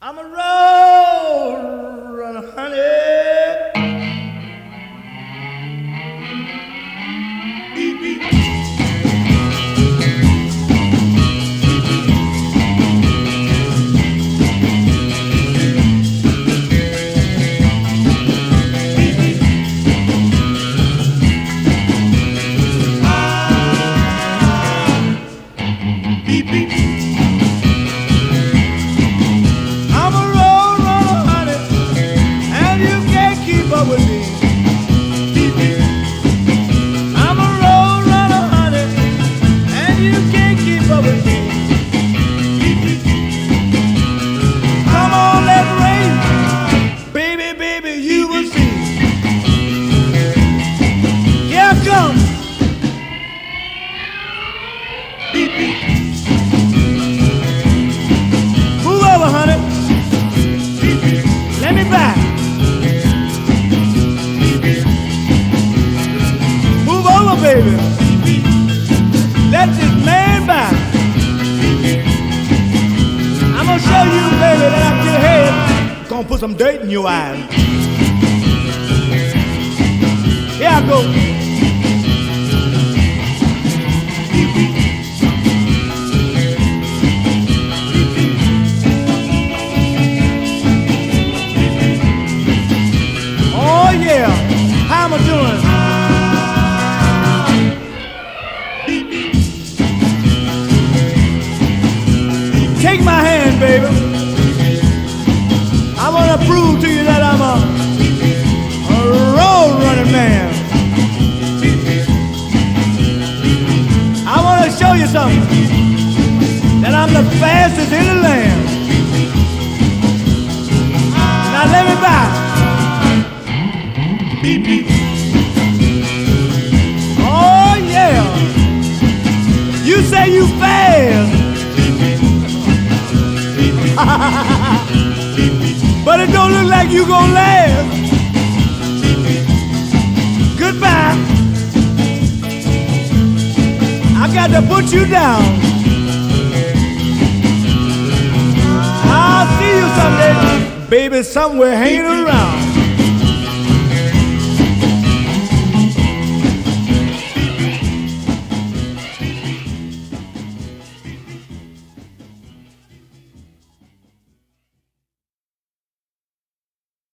I'm a road runner, honey. Beep, beep. Beep, beep. I'm a road runner, honey, and you can't keep up with me. Beep, beep. I'm a road runner, honey, and you can't keep up with me. Beep, beep. Come on, let's race, baby, baby, you will see. Here I come. Beep, beep. Move over, honey. Let me back. Move over, baby. Let this man back. I'm gonna show you, baby, that I get ahead. Gonna put some dirt in your eyes. Here I go. Yeah, how am I doing? Take my hand, baby. I want to prove to you that I'm a road running man. I want to show you something, that I'm the fastest in the land. Now let me buy. Beep, beep. Oh yeah, you say you fast, but it don't look like you gonna last. Goodbye. I got to put you down. I'll see you someday, baby, somewhere hanging around.